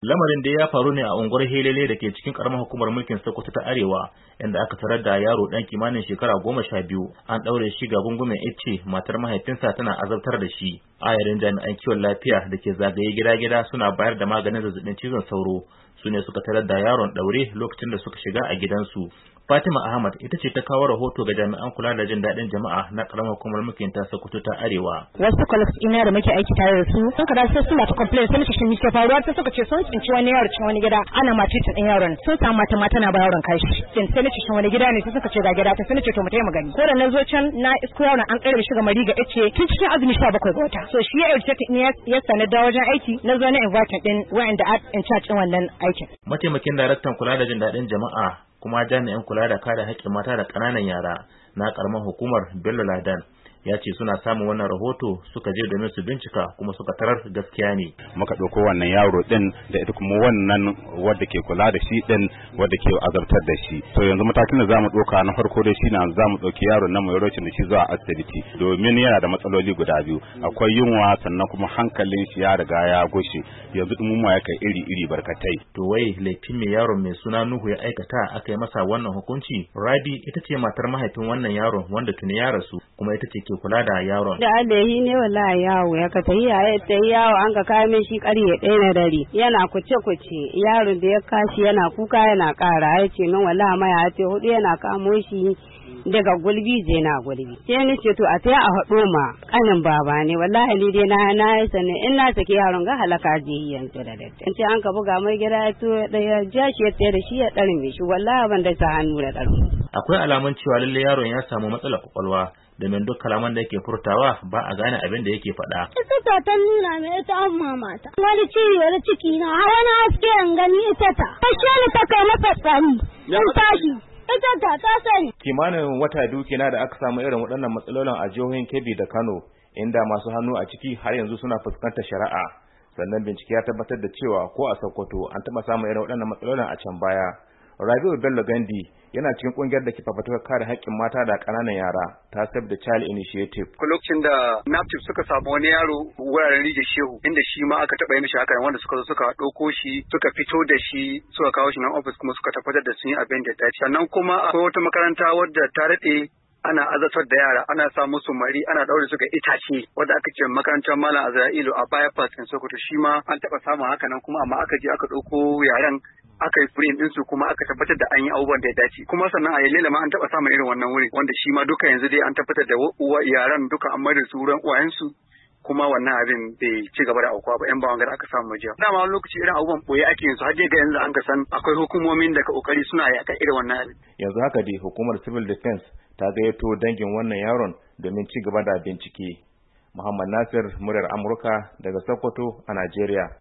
Lamarin da ya faru ne a unguwar Helele da ke cikin karamar hukumar mulkin Sokoto ta Arewa, inda aka tarar da yaro dan kimanin shekara 12 an daure shi ga gungumen icce, matar mahaifinsa tana azabtar da shi. Ayarin jami'an kiwon lafiya da ke zagaye gida-gida suna bayar da maganin zazzabin cizon sauro, su ne suka tarar da yaron daure lokacin da suka shiga a gidansu. Fatima Ahmad ita ce ta kawo rahoto ga jami'an kula da jin daɗin jama'a na karamar hukumar mulkin ta Sokoto ta Arewa. Wasu colleagues ina da muke aiki tare da su sun kada sai suna ta complain sai muke shi faruwa sai suka ce sun tsinci wani yaro cikin wani gida ana matitin ɗin yaron sun samu mata na ba yaron kashi. Sai nace shin wani gida ne sai suka ce ga gida ta sai nace to mu tayi magani. Ko da na zo can na isko yaron an tsare shi ga mari ga ice tun cikin azumi 17 ga wata. So shi ya irce ya sanar da wajen aiki na zo na invite din wa'anda in charge din wannan aikin. Mataimakin daraktan kula da jin daɗin jama'a kuma jami'in kula da kare haƙƙin mata da ƙananan yara na ƙaramar hukumar Bello Ladan ya ce suna samun wannan rahoto suka je domin su bincika kuma suka tarar gaskiya ne. Muka ɗauko wannan yaro ɗin da ita kuma wannan wadda ke kula da shi ɗin wadda ke azabtar da shi. To yanzu matakin da zamu ɗauka na farko dai shine zamu ɗauki yaron nan mai rocin da shi zuwa asibiti domin yana da matsaloli guda biyu. Akwai yunwa sannan kuma hankalin shi ya riga ya gushe. Yanzu dumuma ya kai iri barkatai. To wai laifin mai yaron mai suna Nuhu ya aikata aka yi masa wannan hukunci? Rabi ita ce matar mahaifin wannan yaron wanda tuni ya rasu kuma ita ce ke kula da yaron. Da Allahi ne wallahi yawo ya ka tayi yawo an ka kai min shi ƙarye 1 na dare yana kuce yaron da ya kashi yana kuka yana ƙara ya ce min wallahi maya ce 4 yana kamo shi daga gulbi je na gulbi sai ni ce to a taya a haɗo ma kanin baba ne wallahi ni dai na yi sanin in na saki yaron ga halaka je yanzu da dare in ce an ka buga mai gida to ya ja shi ya tsaye da shi ya ɗarme shi wallahi ban da sa hannu da ɗarme. Akwai alamun cewa lalle yaron ya samu matsalar kwakwalwa domin duk kalaman da yake furtawa ba a gane abin da yake faɗa. Ita ta nuna mai ita an mamata. Wani ciwo da ciki na har wani haske in gani ita ta. Kashe ni ta kai masa tsari. In tashi. Ita ta sani. Kimanin wata biyu kenan da aka samu irin waɗannan matsalolin a jihohin Kebbi da Kano, inda masu hannu a ciki har yanzu suna fuskantar shari'a. Sannan bincike ya tabbatar da cewa ko a Sokoto an taɓa samun irin waɗannan matsalolin a can baya. Rabi'u Bello Gandi yana cikin kungiyar da ke fafutukar kare haƙƙin mata da ƙananan yara ta Save the Child Initiative. Lokacin da NAPTIP suka samu wani yaro wuraren Rijiyar Shehu inda shi ma aka taɓa yi mishi haka wanda suka zo suka ɗauko shi suka fito da shi suka kawo shi nan ofis kuma suka tabbatar da sun yi abin da ya dace. Sannan kuma akwai wata makaranta wadda ta daɗe ana azabtar da yara ana sa musu mari ana daure su ga itace wadda aka ce makarantar Malam Azra'ilu a bypass in Sokoto shi ma an taɓa samun haka nan kuma amma aka je aka ɗauko yaran aka yi firin ɗinsu kuma aka tabbatar da an yi abubuwan da ya dace kuma sannan a Yalela ma an taɓa samun irin wannan wuri wanda shi ma duka yanzu dai an tabbatar da yaran duka an mai da su wurin uwayensu kuma wannan abin bai ci gaba da aukuwa ba yan bawan gari aka samu jiya. Dama wani lokaci irin abubuwan boye ake yin su har ga yanzu an ka san akwai hukumomin da ka kokari suna yaƙa irin wannan abin. Yanzu haka dai hukumar Civil Defense ta gayyato dangin wannan yaron domin ci gaba da bincike. Muhammad Nasir, muryar Amurka daga Sokoto a Najeriya.